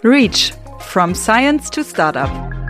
REACH – From Science to Startup.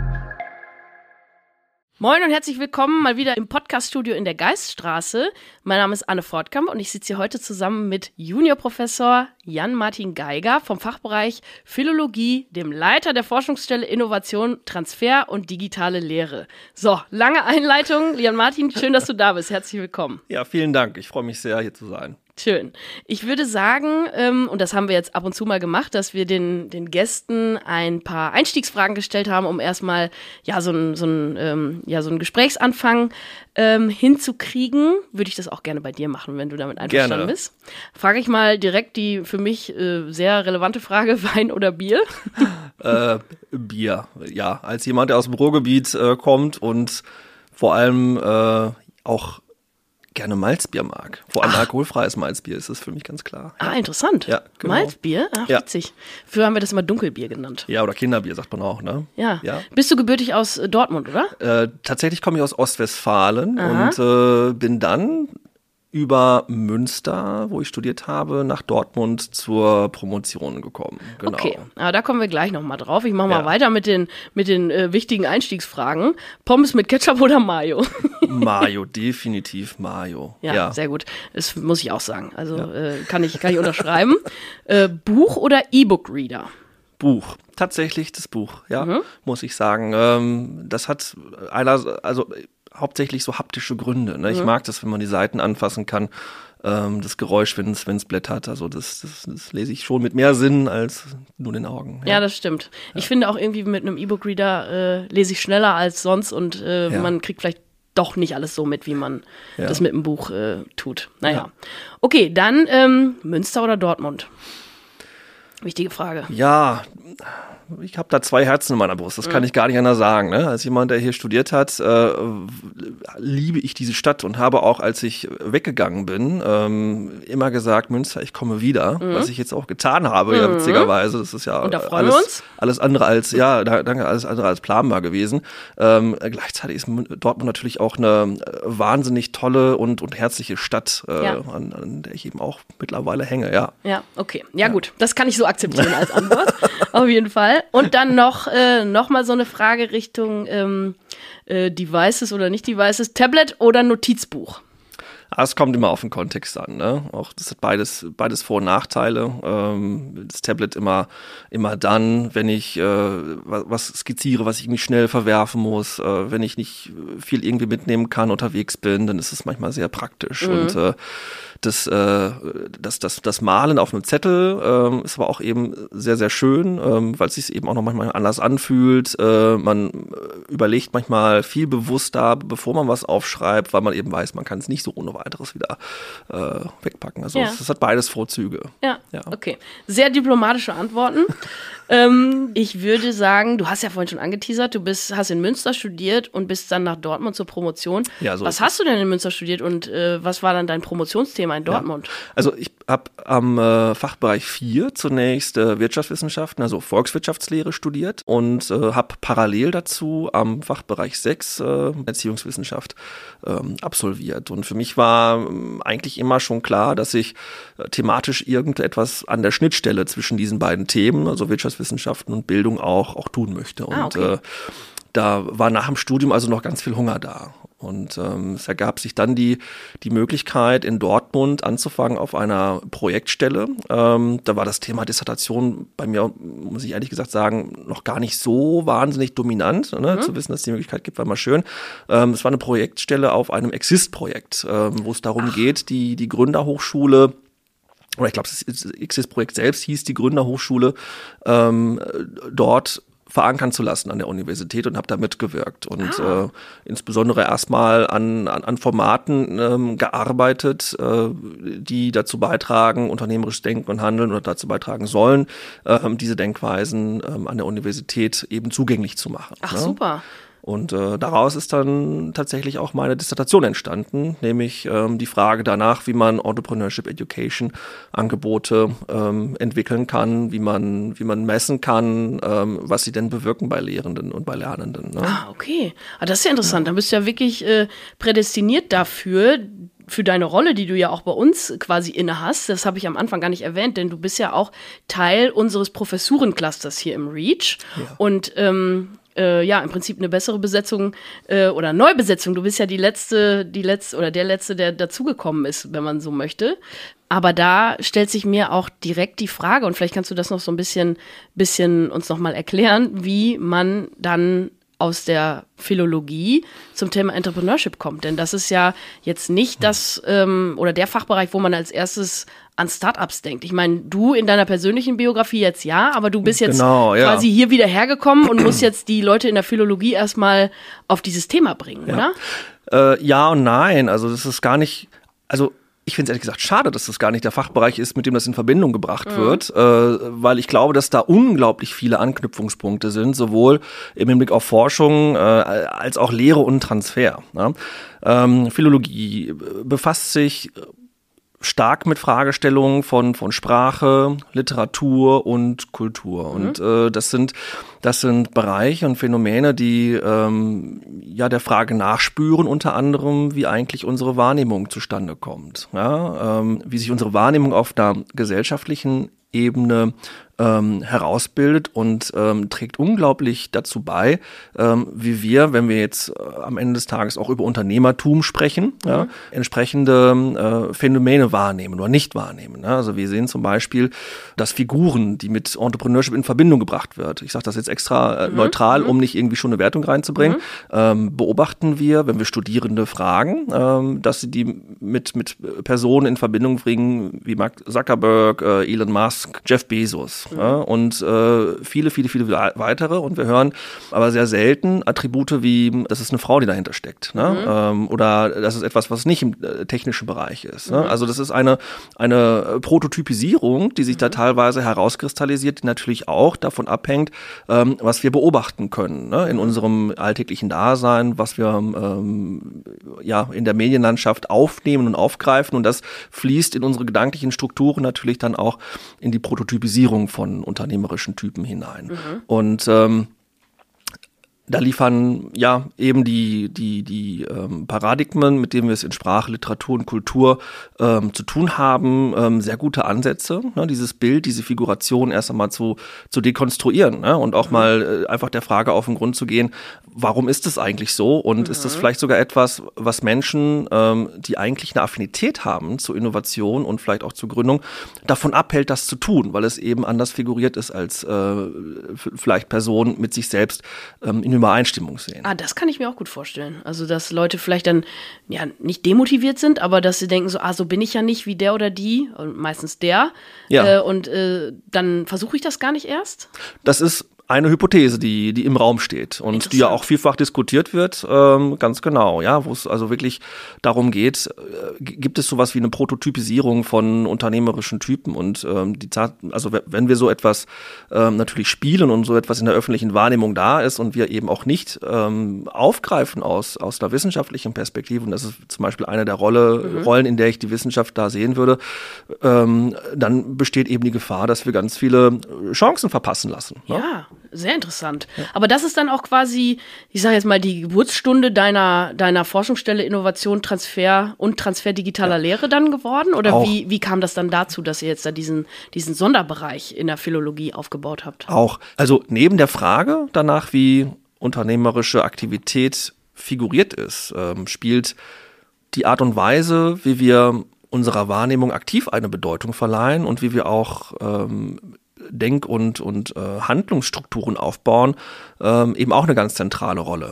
Moin und herzlich willkommen mal wieder im Podcaststudio in der Geiststraße. Mein Name ist Anne Fortkamp und ich sitze hier heute zusammen mit Juniorprofessor Jan-Martin Geiger vom Fachbereich Philologie, dem Leiter der Forschungsstelle Innovation, Transfer und digitale Lehre. So, lange Einleitung. Jan-Martin, schön, dass du da bist. Herzlich willkommen. Ja, vielen Dank. Ich freue mich sehr, hier zu sein. Schön. Ich würde sagen, und das haben wir jetzt ab und zu mal gemacht, dass wir den Gästen ein paar Einstiegsfragen gestellt haben, um erstmal so einen Gesprächsanfang hinzukriegen. Würde ich das auch gerne bei dir machen, wenn du damit einverstanden bist. Frage ich mal direkt die für mich sehr relevante Frage, Wein oder Bier? Bier, ja. Als jemand, der aus dem Ruhrgebiet kommt und vor allem auch gerne Malzbier mag. Vor allem alkoholfreies Malzbier ist das für mich ganz klar. Ja. Interessant. Ja, genau. Malzbier? Ach, witzig. Früher haben wir das immer Dunkelbier genannt. Ja, oder Kinderbier sagt man auch, ne? Ja. Bist du gebürtig aus Dortmund, oder? Tatsächlich komme ich aus Ostwestfalen und bin dann über Münster, wo ich studiert habe, nach Dortmund zur Promotion gekommen. Genau. Okay, aber da kommen wir gleich nochmal drauf. Ich mache mal weiter mit den wichtigen Einstiegsfragen. Pommes mit Ketchup oder Mayo? Mayo, definitiv Mayo. Ja, sehr gut. Das muss ich auch sagen. Also kann ich unterschreiben. Buch oder E-Book-Reader? Buch. Tatsächlich das Buch, muss ich sagen. Das hat hauptsächlich so haptische Gründe. Ne? Ich mag das, wenn man die Seiten anfassen kann. Das Geräusch, wenn es blättert. Also das lese ich schon mit mehr Sinn als nur den Augen. Ja, das stimmt. Ja. Ich finde auch irgendwie mit einem E-Book-Reader lese ich schneller als sonst und man kriegt vielleicht doch nicht alles so mit, wie man das mit einem Buch tut. Naja. Okay, dann Münster oder Dortmund? Wichtige Frage. Ja, ich habe da zwei Herzen in meiner Brust, das kann ich gar nicht anders sagen. Ne? Als jemand, der hier studiert hat, liebe ich diese Stadt und habe auch, als ich weggegangen bin, immer gesagt, Münster, ich komme wieder, was ich jetzt auch getan habe, ja, witzigerweise. Das ist ja und da freuen wir uns. Alles andere als, alles andere als planbar gewesen. Gleichzeitig ist Dortmund natürlich auch eine wahnsinnig tolle und herzliche Stadt, an der ich eben auch mittlerweile hänge, ja. Ja, okay. Ja, gut, das kann ich so akzeptieren als Antwort, auf jeden Fall. Und dann noch mal so eine Frage Richtung Devices oder nicht Devices, Tablet oder Notizbuch? Es kommt immer auf den Kontext an, ne? Auch das hat beides Vor- und Nachteile. Das Tablet immer dann, wenn ich was skizziere, was ich irgendwie schnell verwerfen muss, wenn ich nicht viel irgendwie mitnehmen kann, unterwegs bin, dann ist es manchmal sehr praktisch. Und das Malen auf einem Zettel ist aber auch eben sehr, sehr schön, weil es sich eben auch noch manchmal anders anfühlt. Man überlegt manchmal viel bewusster, bevor man was aufschreibt, weil man eben weiß, man kann es nicht so ohne weiteres wieder wegpacken. Also es hat beides Vorzüge. Ja, okay. Sehr diplomatische Antworten. Ich würde sagen, du hast ja vorhin schon angeteasert, hast in Münster studiert und bist dann nach Dortmund zur Promotion. Ja, so was hast du denn in Münster studiert und was war dann dein Promotionsthema in Dortmund? Ja. Also ich habe am Fachbereich 4 zunächst Wirtschaftswissenschaften, also Volkswirtschaftslehre studiert und habe parallel dazu am Fachbereich 6 Erziehungswissenschaft absolviert. Und für mich war eigentlich immer schon klar, dass ich thematisch irgendetwas an der Schnittstelle zwischen diesen beiden Themen, also Wirtschaftswissenschaften und Bildung auch tun möchte. Und da war nach dem Studium also noch ganz viel Hunger da. Und es ergab sich dann die Möglichkeit, in Dortmund anzufangen auf einer Projektstelle. Da war das Thema Dissertation bei mir, muss ich ehrlich gesagt sagen, noch gar nicht so wahnsinnig dominant. Ne? Zu wissen, dass es die Möglichkeit gibt, war mal schön. Es war eine Projektstelle auf einem Exist-Projekt, wo es darum geht, die Gründerhochschule, oder ich glaube, das Exist-Projekt selbst hieß die Gründerhochschule, dort verankern zu lassen an der Universität und habe da mitgewirkt und insbesondere erstmal an Formaten gearbeitet, die dazu beitragen, unternehmerisches Denken und Handeln oder dazu beitragen sollen, diese Denkweisen an der Universität eben zugänglich zu machen. Ach, super. Und daraus ist dann tatsächlich auch meine Dissertation entstanden, nämlich die Frage danach, wie man Entrepreneurship Education Angebote entwickeln kann, wie man messen kann, was sie denn bewirken bei Lehrenden und bei Lernenden. Ne? Ah, okay. Das ist ja interessant. Dann bist du ja wirklich prädestiniert dafür, für deine Rolle, die du ja auch bei uns quasi inne hast, das habe ich am Anfang gar nicht erwähnt, denn du bist ja auch Teil unseres Professurenclusters hier im REACH. Ja. Und im Prinzip eine bessere Besetzung oder Neubesetzung. Du bist ja der Letzte, der dazugekommen ist, wenn man so möchte. Aber da stellt sich mir auch direkt die Frage, und vielleicht kannst du das noch so ein bisschen uns nochmal erklären, wie man dann aus der Philologie zum Thema Entrepreneurship kommt. Denn das ist ja jetzt nicht das oder der Fachbereich, wo man als erstes an Startups denkt. Ich meine, du in deiner persönlichen Biografie jetzt aber du bist jetzt quasi hier wieder hergekommen und musst jetzt die Leute in der Philologie erstmal auf dieses Thema bringen, oder? Ja und nein. Also das ist gar nicht, ich finde es ehrlich gesagt schade, dass das gar nicht der Fachbereich ist, mit dem das in Verbindung gebracht wird, weil ich glaube, dass da unglaublich viele Anknüpfungspunkte sind, sowohl im Hinblick auf Forschung als auch Lehre und Transfer. Ne? Philologie befasst sich stark mit Fragestellungen von Sprache, Literatur und Kultur. Und das sind Bereiche und Phänomene, die der Frage nachspüren, unter anderem, wie eigentlich unsere Wahrnehmung zustande kommt. Ja? Wie sich unsere Wahrnehmung auf einer gesellschaftlichen Ebene herausbildet und trägt unglaublich dazu bei, wie wir, wenn wir jetzt am Ende des Tages auch über Unternehmertum sprechen, entsprechende Phänomene wahrnehmen oder nicht wahrnehmen. Ne? Also wir sehen zum Beispiel, dass Figuren, die mit Entrepreneurship in Verbindung gebracht wird, ich sage das jetzt extra neutral, um nicht irgendwie schon eine Wertung reinzubringen, beobachten wir, wenn wir Studierende fragen, dass sie die mit Personen in Verbindung bringen, wie Mark Zuckerberg, Elon Musk, Jeff Bezos. Ja, und viele weitere. Und wir hören aber sehr selten Attribute wie, das ist eine Frau, die dahinter steckt. Ne? Oder das ist etwas, was nicht im technischen Bereich ist. Ne? Also das ist eine Prototypisierung, die sich da teilweise herauskristallisiert, die natürlich auch davon abhängt, was wir beobachten können, ne? In unserem alltäglichen Dasein, was wir in der Medienlandschaft aufnehmen und aufgreifen. Und das fließt in unsere gedanklichen Strukturen natürlich dann auch in die Prototypisierung von unternehmerischen Typen hinein. Und da liefern eben die Paradigmen, mit denen wir es in Sprache, Literatur und Kultur zu tun haben, sehr gute Ansätze, ne, dieses Bild, diese Figuration erst einmal zu dekonstruieren, ne, und auch mal einfach der Frage auf den Grund zu gehen, warum ist es eigentlich so und ist das vielleicht sogar etwas, was Menschen, die eigentlich eine Affinität haben zu Innovation und vielleicht auch zur Gründung, davon abhält, das zu tun, weil es eben anders figuriert ist als vielleicht Personen mit sich selbst in Übereinstimmung sehen. Das kann ich mir auch gut vorstellen. Also, dass Leute vielleicht dann nicht demotiviert sind, aber dass sie denken so bin ich ja nicht wie der oder die, und meistens der. Ja. Und dann versuche ich das gar nicht erst. Das ist eine Hypothese, die im Raum steht und die ja auch vielfach diskutiert wird, ganz genau, ja, wo es also wirklich darum geht, gibt es sowas wie eine Prototypisierung von unternehmerischen Typen und wenn wir so etwas natürlich spielen und so etwas in der öffentlichen Wahrnehmung da ist und wir eben auch nicht aufgreifen aus einer wissenschaftlichen Perspektive, und das ist zum Beispiel eine der Rollen, in der ich die Wissenschaft da sehen würde, dann besteht eben die Gefahr, dass wir ganz viele Chancen verpassen lassen. Ne? Ja. Sehr interessant. Ja. Aber das ist dann auch quasi, ich sage jetzt mal, die Geburtsstunde deiner Forschungsstelle Innovation, Transfer digitaler Lehre dann geworden? Oder wie kam das dann dazu, dass ihr jetzt da diesen Sonderbereich in der Philologie aufgebaut habt? Auch. Also neben der Frage danach, wie unternehmerische Aktivität figuriert ist, spielt die Art und Weise, wie wir unserer Wahrnehmung aktiv eine Bedeutung verleihen und wie wir auch Denk- und Handlungsstrukturen aufbauen, eben auch eine ganz zentrale Rolle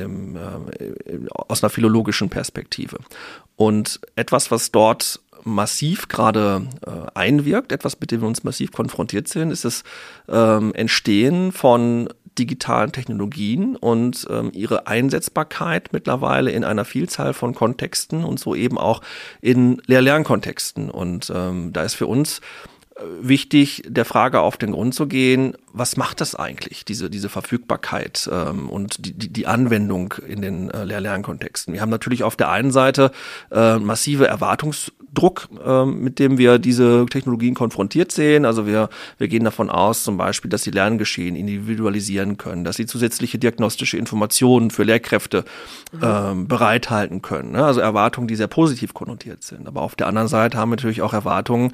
aus einer philologischen Perspektive. Und etwas, was dort massiv gerade einwirkt, etwas, mit dem wir uns massiv konfrontiert sind, ist das Entstehen von digitalen Technologien und ihre Einsetzbarkeit mittlerweile in einer Vielzahl von Kontexten und so eben auch in Lehr-Lernkontexten. Und da ist für uns wichtig, der Frage auf den Grund zu gehen, was macht das eigentlich, diese Verfügbarkeit und die Anwendung in den Lehr-Lernkontexten? Wir haben natürlich auf der einen Seite massive Erwartungsdruck, mit dem wir diese Technologien konfrontiert sehen. Also wir gehen davon aus zum Beispiel, dass sie Lerngeschehen individualisieren können, dass sie zusätzliche diagnostische Informationen für Lehrkräfte bereithalten können. Ne? Also Erwartungen, die sehr positiv konnotiert sind. Aber auf der anderen Seite haben wir natürlich auch Erwartungen,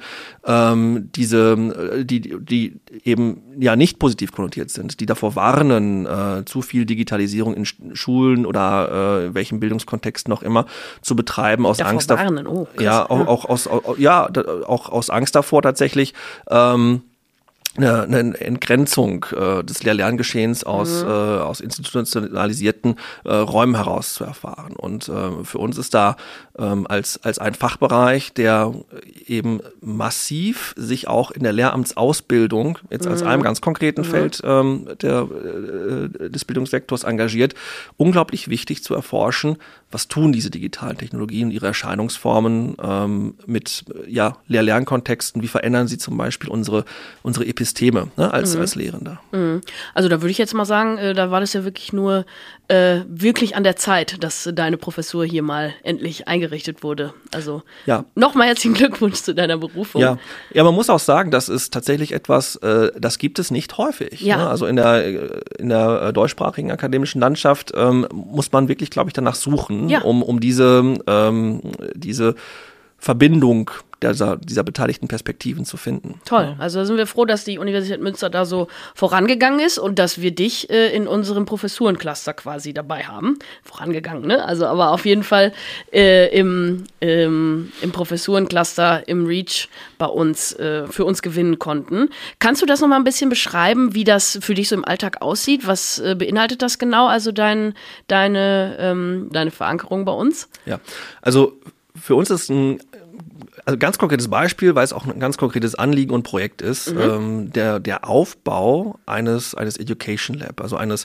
die eben ja nicht positiv konnotiert sind, die davor warnen, zu viel Digitalisierung in Schulen oder welchen Bildungskontext noch immer zu betreiben, aus Angst davor. Oh, auch aus Angst davor tatsächlich eine Entgrenzung des Lehr-Lerngeschehens aus institutionalisierten Räumen heraus zu erfahren. Und für uns ist da als ein Fachbereich, der eben massiv sich auch in der Lehramtsausbildung, jetzt als einem ganz konkreten Feld des Bildungssektors engagiert, unglaublich wichtig zu erforschen, was tun diese digitalen Technologien und ihre Erscheinungsformen mit Lehr-Lernkontexten, wie verändern sie zum Beispiel unsere Episteme, ne, als Lehrender. Also da würde ich jetzt mal sagen, da war das ja wirklich nur wirklich an der Zeit, dass deine Professur hier mal endlich eingerichtet wurde. Also nochmal herzlichen Glückwunsch zu deiner Berufung. Ja, man muss auch sagen, das ist tatsächlich etwas, das gibt es nicht häufig. Ja. Ne? Also in der deutschsprachigen akademischen Landschaft muss man wirklich, glaube ich, danach suchen, um diese Verbindung dieser beteiligten Perspektiven zu finden. Toll, also da sind wir froh, dass die Universität Münster da so vorangegangen ist und dass wir dich in unserem Professurencluster quasi dabei haben. Vorangegangen, ne? Also aber auf jeden Fall im Professurencluster, im REACH bei uns, für uns gewinnen konnten. Kannst du das nochmal ein bisschen beschreiben, wie das für dich so im Alltag aussieht? Was beinhaltet das genau, also deine Verankerung bei uns? Ja, also für uns ist ein ganz konkretes Beispiel, weil es auch ein ganz konkretes Anliegen und Projekt ist, der Aufbau eines Education Lab, also eines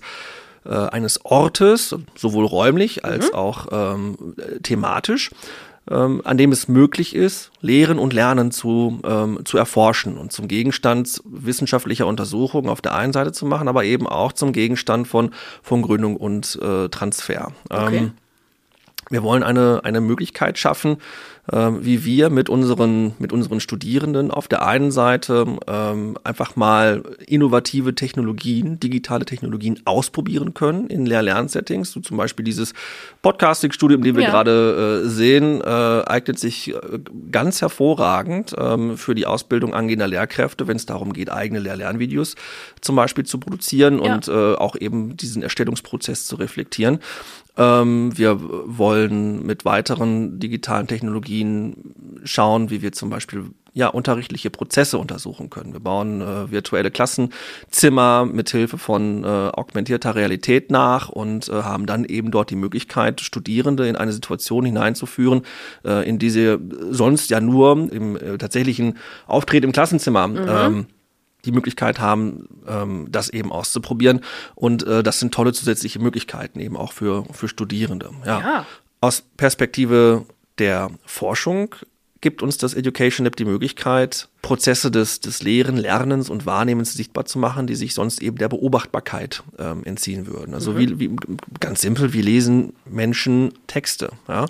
Ortes, sowohl räumlich als auch thematisch, an dem es möglich ist, Lehren und Lernen zu erforschen und zum Gegenstand wissenschaftlicher Untersuchungen auf der einen Seite zu machen, aber eben auch zum Gegenstand von Gründung und Transfer. Okay. Wir wollen eine Möglichkeit schaffen, wie wir mit unseren Studierenden auf der einen Seite einfach mal innovative Technologien, digitale Technologien ausprobieren können in Lehr-Lern-Settings. So zum Beispiel dieses Podcasting-Studium, den wir gerade sehen, eignet sich ganz hervorragend für die Ausbildung angehender Lehrkräfte, wenn es darum geht, eigene Lehr-Lernvideos zum Beispiel zu produzieren und auch eben diesen Erstellungsprozess zu reflektieren. Wir wollen mit weiteren digitalen Technologien schauen, wie wir zum Beispiel unterrichtliche Prozesse untersuchen können. Wir bauen virtuelle Klassenzimmer mithilfe von augmentierter Realität nach und haben dann eben dort die Möglichkeit, Studierende in eine Situation hineinzuführen, in die sie sonst ja nur im tatsächlichen Auftritt im Klassenzimmer die Möglichkeit haben, das eben auszuprobieren. Und das sind tolle zusätzliche Möglichkeiten eben auch für Studierende. Ja. Aus Perspektive der Forschung gibt uns das Education Lab die Möglichkeit, Prozesse des Lehren, Lernens und Wahrnehmens sichtbar zu machen, die sich sonst eben der Beobachtbarkeit entziehen würden. Also wie ganz simpel, wie lesen Menschen Texte?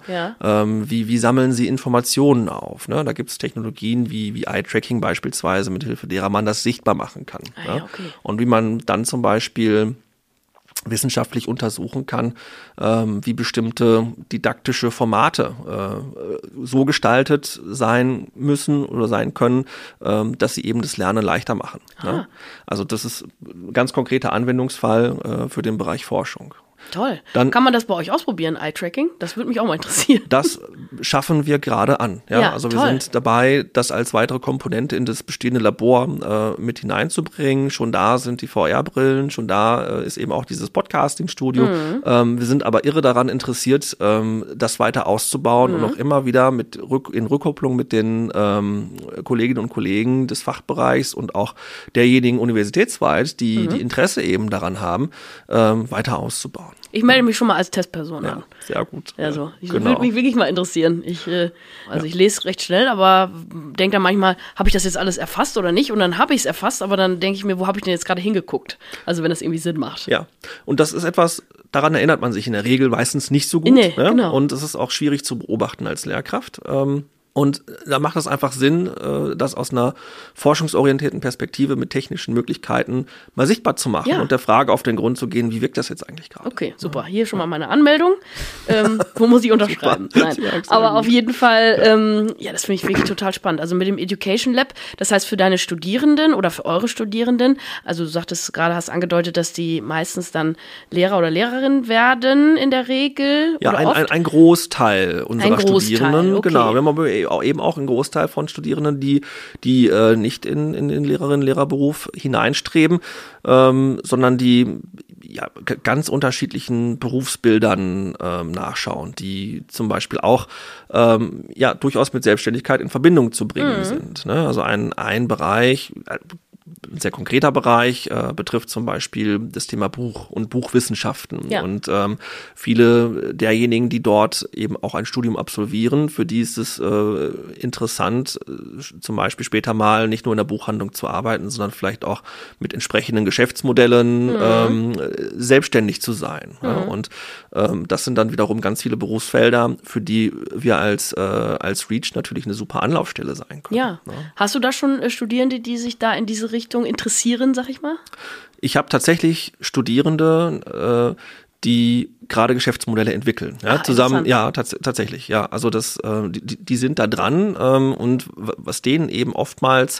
Wie sammeln sie Informationen auf? Ne? Da gibt es Technologien wie Eye-Tracking beispielsweise, mithilfe derer man das sichtbar machen kann. Okay. Und wie man dann zum Beispiel wissenschaftlich untersuchen kann, wie bestimmte didaktische Formate so gestaltet sein müssen oder sein können, dass sie eben das Lernen leichter machen. Ne? Also das ist ein ganz konkreter Anwendungsfall für den Bereich Forschung. Toll. Dann kann man das bei euch ausprobieren, Eye-Tracking? Das würde mich auch mal interessieren. Das schaffen wir gerade an. Ja, also wir sind dabei, das als weitere Komponente in das bestehende Labor mit hineinzubringen. Schon da sind die VR-Brillen, schon da ist eben auch dieses Podcasting-Studio. Wir sind aber irre daran interessiert, das weiter auszubauen und auch immer wieder in Rückkopplung mit den Kolleginnen und Kollegen des Fachbereichs und auch derjenigen universitätsweit, die Interesse eben daran haben, weiter auszubauen. Ich melde mich schon mal als Testperson an. Sehr gut. Also, ich würde mich wirklich mal interessieren. Ich lese recht schnell, aber denke dann manchmal, habe ich das jetzt alles erfasst oder nicht? Und dann habe ich es erfasst, aber dann denke ich mir, wo habe ich denn jetzt gerade hingeguckt? Also, wenn das irgendwie Sinn macht. Ja, und das ist etwas, daran erinnert man sich in der Regel meistens nicht so gut. Nee, genau. Und es ist auch schwierig zu beobachten als Lehrkraft. Und da macht es einfach Sinn, das aus einer forschungsorientierten Perspektive mit technischen Möglichkeiten mal sichtbar zu machen und der Frage auf den Grund zu gehen, wie wirkt das jetzt eigentlich gerade? Okay, super. Hier schon mal meine Anmeldung. Wo muss ich unterschreiben? Nein. Aber auf jeden Fall, das finde ich wirklich total spannend. Also mit dem Education Lab, das heißt für deine Studierenden oder für eure Studierenden, also du sagtest gerade, hast angedeutet, dass die meistens dann Lehrer oder Lehrerin werden in der Regel. Ja, ein Großteil unserer Studierenden, okay. Genau. Wir haben aber eben auch einen Großteil von Studierenden, die nicht in den Lehrerinnen-Lehrerberuf hineinstreben, sondern die ganz unterschiedlichen Berufsbildern nachschauen, die zum Beispiel auch durchaus mit Selbstständigkeit in Verbindung zu bringen sind. Ne? Also ein Bereich, ein sehr konkreter Bereich betrifft zum Beispiel das Thema Buch und Buchwissenschaften. Ja. Und viele derjenigen, die dort eben auch ein Studium absolvieren, für die ist es interessant, zum Beispiel später mal nicht nur in der Buchhandlung zu arbeiten, sondern vielleicht auch mit entsprechenden Geschäftsmodellen selbstständig zu sein. Ja? Und das sind dann wiederum ganz viele Berufsfelder, für die wir als REACH natürlich eine super Anlaufstelle sein können. Ja. Hast du da schon Studierende, die sich da in diese Richtung interessieren, sag ich mal? Ich habe tatsächlich Studierende, die gerade Geschäftsmodelle entwickeln. Ja, zusammen, ja, tatsächlich, ja. Also die sind da dran und was denen eben oftmals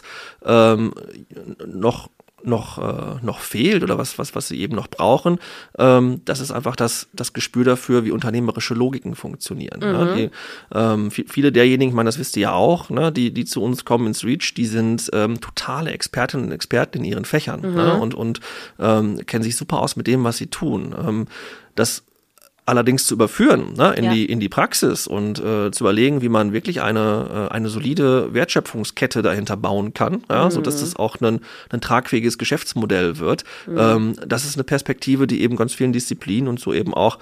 noch fehlt oder was sie eben noch brauchen, das ist einfach das Gespür dafür, wie unternehmerische Logiken funktionieren. Ne? Viele derjenigen, ich meine, das wisst ihr ja auch, ne, die zu uns kommen ins REACH, die sind totale Expertinnen und Experten in ihren Fächern ne? und kennen sich super aus mit dem, was sie tun. Das allerdings zu überführen ne, in die Praxis und zu überlegen, wie man wirklich eine solide Wertschöpfungskette dahinter bauen kann, ja, sodass das auch ein tragfähiges Geschäftsmodell wird. Das ist eine Perspektive, die eben ganz vielen Disziplinen und so eben auch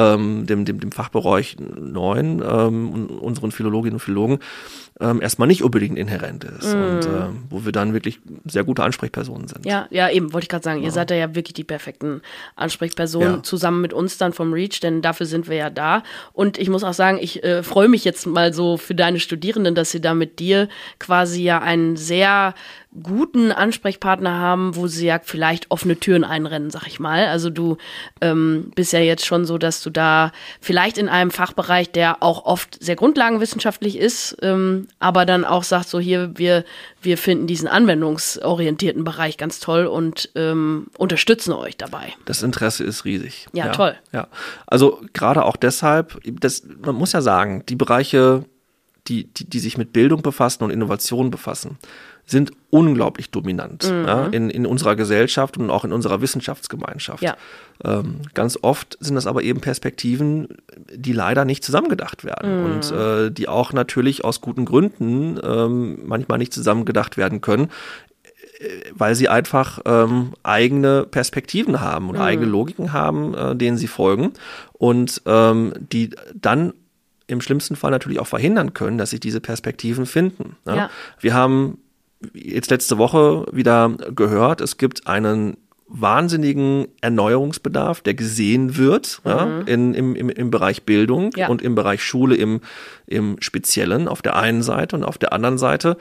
dem Fachbereich 9 unseren Philologinnen und Philologen erstmal nicht unbedingt inhärent ist und wo wir dann wirklich sehr gute Ansprechpersonen sind. Ja, eben, wollte ich gerade sagen, ihr seid da ja wirklich die perfekten Ansprechpersonen zusammen mit uns dann vom REACH, denn dafür sind wir ja da. Und ich muss auch sagen, ich freue mich jetzt mal so für deine Studierenden, dass sie da mit dir quasi ja einen sehr guten Ansprechpartner haben, wo sie ja vielleicht offene Türen einrennen, sag ich mal. Also du bist ja jetzt schon so, dass du da vielleicht in einem Fachbereich, der auch oft sehr grundlagenwissenschaftlich ist, aber dann auch sagt, so hier, wir finden diesen anwendungsorientierten Bereich ganz toll und unterstützen euch dabei. Das Interesse ist riesig. Ja, toll. Ja. Also gerade auch deshalb, man muss ja sagen, die Bereiche, die sich mit Bildung befassen und Innovation befassen, sind unglaublich dominant in unserer Gesellschaft und auch in unserer Wissenschaftsgemeinschaft. Ja. Ganz oft sind das aber eben Perspektiven, die leider nicht zusammengedacht werden und die auch natürlich aus guten Gründen manchmal nicht zusammengedacht werden können, weil sie einfach eigene Perspektiven haben und eigene Logiken haben, denen sie folgen und die dann im schlimmsten Fall natürlich auch verhindern können, dass sich diese Perspektiven finden. Ja? Ja. Wir haben jetzt letzte Woche wieder gehört, es gibt einen wahnsinnigen Erneuerungsbedarf, der gesehen wird im Bereich Bildung und im Bereich Schule im Speziellen auf der einen Seite und auf der anderen Seite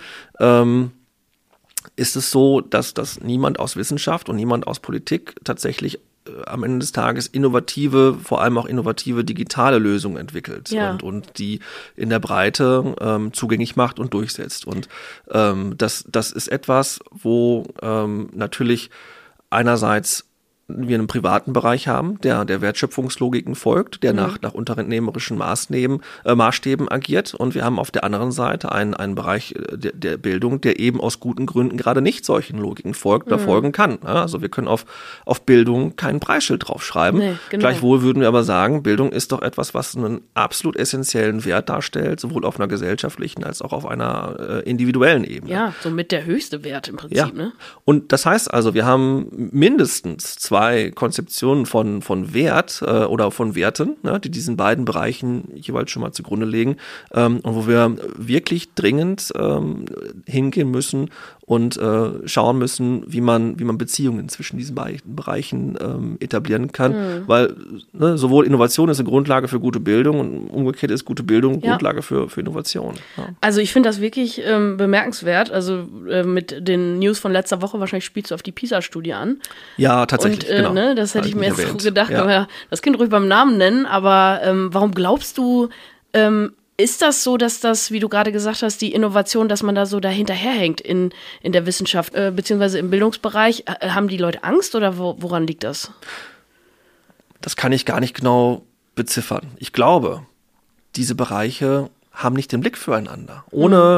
ist es so, dass niemand aus Wissenschaft und niemand aus Politik tatsächlich am Ende des Tages vor allem auch innovative digitale Lösungen entwickelt und die in der Breite zugänglich macht und durchsetzt. Und das ist etwas, wo natürlich einerseits wir einen privaten Bereich haben, der Wertschöpfungslogiken folgt, der nach unternehmerischen Maßstäben agiert. Und wir haben auf der anderen Seite einen Bereich der Bildung, der eben aus guten Gründen gerade nicht solchen Logiken folgt oder folgen kann. Also wir können auf Bildung kein Preisschild draufschreiben. Nee, genau. Gleichwohl würden wir aber sagen, Bildung ist doch etwas, was einen absolut essentiellen Wert darstellt, sowohl auf einer gesellschaftlichen als auch auf einer individuellen Ebene. Ja, somit der höchste Wert im Prinzip. Ja. Ne? Und das heißt also, wir haben mindestens 2 2 Konzeptionen von Wert oder von Werten, ne, die diesen beiden Bereichen jeweils schon mal zugrunde legen, und wo wir wirklich dringend hingehen müssen und schauen müssen, wie man Beziehungen zwischen diesen beiden Bereichen etablieren kann, weil sowohl Innovation ist eine Grundlage für gute Bildung und umgekehrt ist gute Bildung Grundlage für Innovation. Ja. Also ich finde das wirklich bemerkenswert, also mit den News von letzter Woche, wahrscheinlich spielst du auf die PISA-Studie an. Ja, tatsächlich, und, genau. Das hätte ich mir jetzt so gedacht, ja. Aber das Kind ruhig beim Namen nennen, aber warum glaubst du, ist das so, dass das, wie du gerade gesagt hast, die Innovation, dass man da so dahinterherhängt in der Wissenschaft, beziehungsweise im Bildungsbereich? Haben die Leute Angst oder woran liegt das? Das kann ich gar nicht genau beziffern. Ich glaube, diese Bereiche haben nicht den Blick füreinander.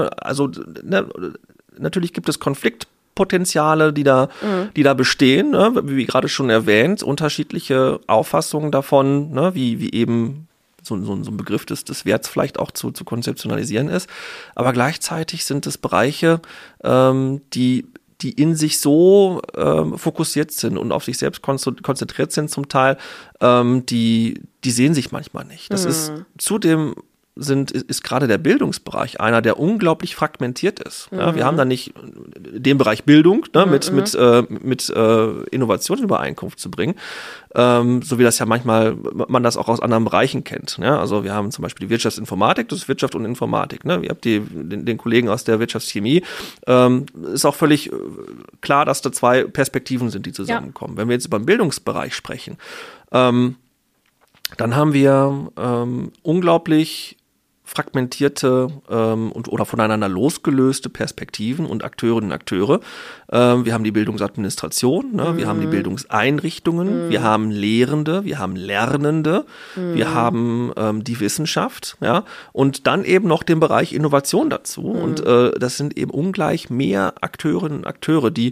Natürlich gibt es Konfliktpotenziale, die da bestehen, ne? Wie gerade schon erwähnt, unterschiedliche Auffassungen davon, ne? wie eben so ein Begriff des Werts vielleicht auch zu konzeptionalisieren ist. Aber gleichzeitig sind es Bereiche, die in sich so fokussiert sind und auf sich selbst konzentriert sind zum Teil, die sehen sich manchmal nicht. Das ist zudem ist gerade der Bildungsbereich einer, der unglaublich fragmentiert ist. Ja, wir haben da nicht den Bereich Bildung mit Innovation in Übereinkunft zu bringen, so wie das ja manchmal man das auch aus anderen Bereichen kennt. Ja, also wir haben zum Beispiel die Wirtschaftsinformatik, das ist Wirtschaft und Informatik. Ne? Ihr habt den Kollegen aus der Wirtschaftschemie. Ist auch völlig klar, dass da 2 Perspektiven sind, die zusammenkommen. Ja. Wenn wir jetzt über den Bildungsbereich sprechen, dann haben wir unglaublich fragmentierte oder voneinander losgelöste Perspektiven und Akteurinnen und Akteure. Wir haben die Bildungsadministration, ne? Wir haben die Bildungseinrichtungen, wir haben Lehrende, wir haben Lernende, wir haben die Wissenschaft, ja, und dann eben noch den Bereich Innovation dazu. Und das sind eben ungleich mehr Akteurinnen und Akteure, die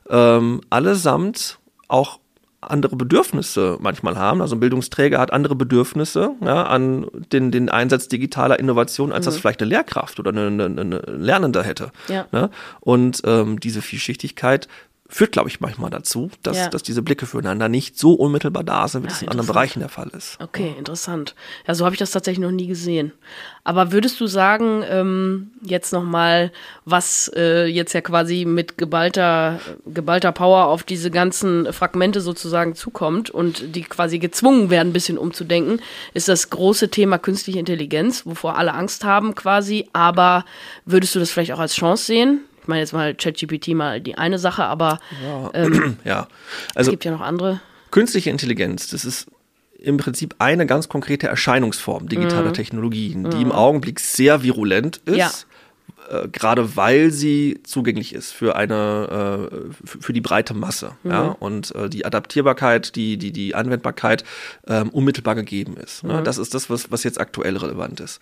allesamt auch andere Bedürfnisse manchmal haben. Also ein Bildungsträger hat andere Bedürfnisse an den Einsatz digitaler Innovation, als das vielleicht eine Lehrkraft oder eine Lernende hätte. Ja. Ne? Und diese Vielschichtigkeit führt, glaube ich, manchmal dazu, dass diese Blicke füreinander nicht so unmittelbar da sind, wie das in anderen Bereichen der Fall ist. Okay, interessant. Ja, so habe ich das tatsächlich noch nie gesehen. Aber würdest du sagen, jetzt nochmal, was jetzt ja quasi mit geballter Power auf diese ganzen Fragmente sozusagen zukommt und die quasi gezwungen werden, ein bisschen umzudenken, ist das große Thema künstliche Intelligenz, wovor alle Angst haben quasi. Aber würdest du das vielleicht auch als Chance sehen? Ich meine jetzt mal ChatGPT mal die eine Sache, aber also es gibt ja noch andere. Künstliche Intelligenz, das ist im Prinzip eine ganz konkrete Erscheinungsform digitaler Technologien, die im Augenblick sehr virulent ist, gerade weil sie zugänglich ist für die breite Masse. Ja? Und die Adaptierbarkeit, die Anwendbarkeit unmittelbar gegeben ist. Ne? Das ist das, was jetzt aktuell relevant ist.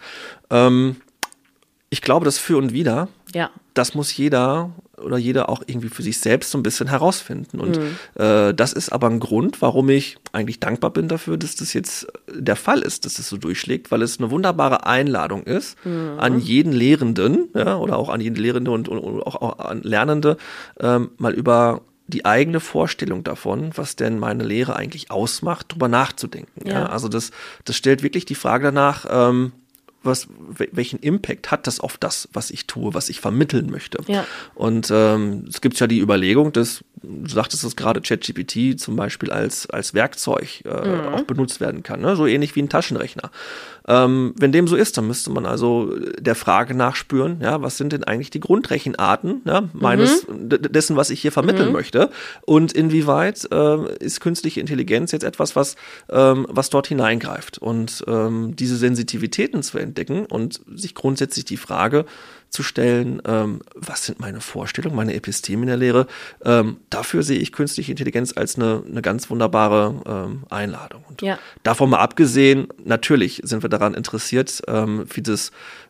Ich glaube, das Für und Wider, das muss jeder oder jede auch irgendwie für sich selbst so ein bisschen herausfinden. Und das ist aber ein Grund, warum ich eigentlich dankbar bin dafür, dass das jetzt der Fall ist, dass das so durchschlägt, weil es eine wunderbare Einladung ist an jeden Lehrenden, oder auch an jeden Lehrende und auch an Lernende, mal über die eigene Vorstellung davon, was denn meine Lehre eigentlich ausmacht, drüber nachzudenken. Ja? Also das stellt wirklich die Frage danach, welchen Impact hat das auf das, was ich tue, was ich vermitteln möchte. Ja. Und es gibt ja die Überlegung, dass, du sagtest es gerade, ChatGPT zum Beispiel als Werkzeug auch benutzt werden kann, ne? So ähnlich wie ein Taschenrechner. Wenn dem so ist, dann müsste man also der Frage nachspüren, was sind denn eigentlich die Grundrechenarten dessen, was ich hier vermitteln möchte, und inwieweit ist künstliche Intelligenz jetzt etwas, was dort hineingreift, und diese Sensitivitäten zu entdecken und sich grundsätzlich die Frage zu stellen, was sind meine Vorstellungen, meine Episteme in der Lehre. Dafür sehe ich künstliche Intelligenz als eine ganz wunderbare Einladung. Und davon mal abgesehen, natürlich sind wir daran interessiert, wie das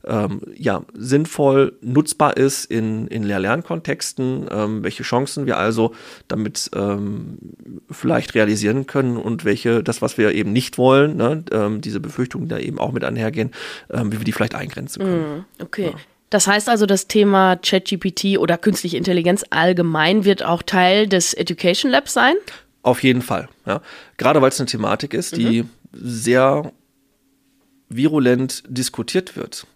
sinnvoll nutzbar ist in Lehr-Lernkontexten, welche Chancen wir also damit vielleicht realisieren können und das, was wir eben nicht wollen, ne, diese Befürchtungen, die da eben auch mit einhergehen, wie wir die vielleicht eingrenzen können. Okay. Ja. Das heißt also, das Thema ChatGPT oder künstliche Intelligenz allgemein wird auch Teil des Education Labs sein? Auf jeden Fall. Ja. Gerade weil es eine Thematik ist, die sehr virulent diskutiert wird,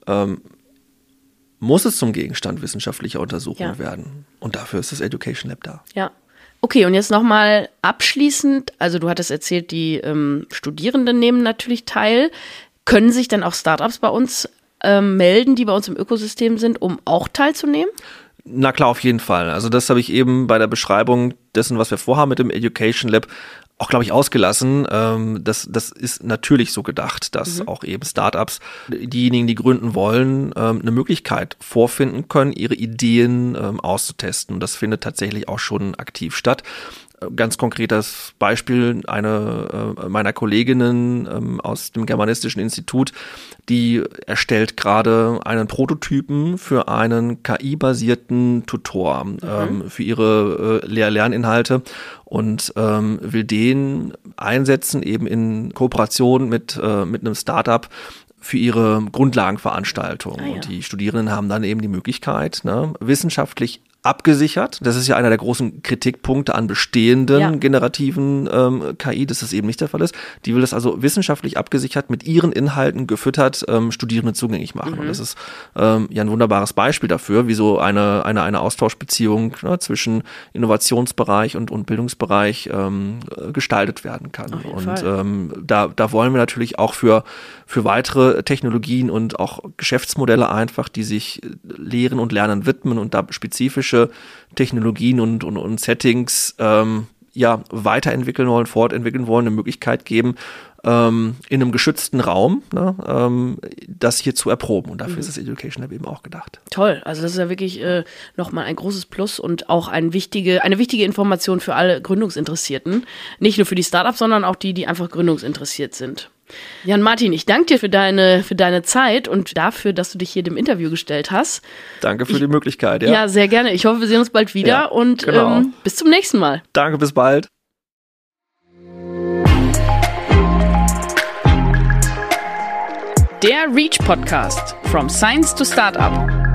muss es zum Gegenstand wissenschaftlicher Untersuchungen werden. Und dafür ist das Education Lab da. Ja. Okay, und jetzt nochmal abschließend, also du hattest erzählt, die Studierenden nehmen natürlich teil. Können sich dann auch Startups bei uns melden, die bei uns im Ökosystem sind, um auch teilzunehmen? Na klar, auf jeden Fall. Also das habe ich eben bei der Beschreibung dessen, was wir vorhaben mit dem Education Lab, auch, glaube ich, ausgelassen. Das ist natürlich so gedacht, dass auch eben Startups, diejenigen, die gründen wollen, eine Möglichkeit vorfinden können, ihre Ideen auszutesten. Und das findet tatsächlich auch schon aktiv statt. Ganz konkretes Beispiel, eine meiner Kolleginnen aus dem Germanistischen Institut, die erstellt gerade einen Prototypen für einen KI-basierten Tutor für ihre Lehr-Lerninhalte und will den einsetzen eben in Kooperation mit einem Startup für ihre Grundlagenveranstaltung. Und die Studierenden haben dann eben die Möglichkeit, wissenschaftlich abgesichert. Das ist ja einer der großen Kritikpunkte an bestehenden generativen KI, dass das eben nicht der Fall ist. Die will das also wissenschaftlich abgesichert mit ihren Inhalten gefüttert Studierenden zugänglich machen. Und das ist ja ein wunderbares Beispiel dafür, wie so eine Austauschbeziehung zwischen Innovationsbereich und Bildungsbereich gestaltet werden kann. Und da wollen wir natürlich auch für weitere Technologien und auch Geschäftsmodelle einfach, die sich Lehren und Lernen widmen und da spezifische Technologien und Settings weiterentwickeln wollen, fortentwickeln wollen, eine Möglichkeit geben, in einem geschützten Raum das hier zu erproben. Und dafür ist das Education Lab eben auch gedacht. Toll, also das ist ja wirklich nochmal ein großes Plus und auch eine wichtige Information für alle Gründungsinteressierten. Nicht nur für die Startups, sondern auch die einfach gründungsinteressiert sind. Jan-Martin, ich danke dir für deine Zeit und dafür, dass du dich hier dem Interview gestellt hast. Danke für die Möglichkeit. Ja. Ja, sehr gerne. Ich hoffe, wir sehen uns bald wieder und bis zum nächsten Mal. Danke, bis bald. Der REACH Podcast, From Science to Startup.